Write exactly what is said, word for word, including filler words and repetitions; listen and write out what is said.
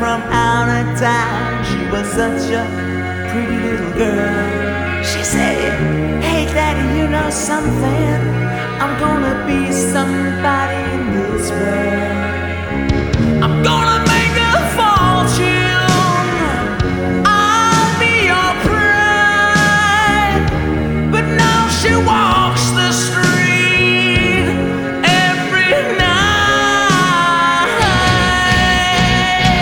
from out of town. She was such a pretty little girl. She said, hey daddy, you know something? I'm gonna be somebody in this world.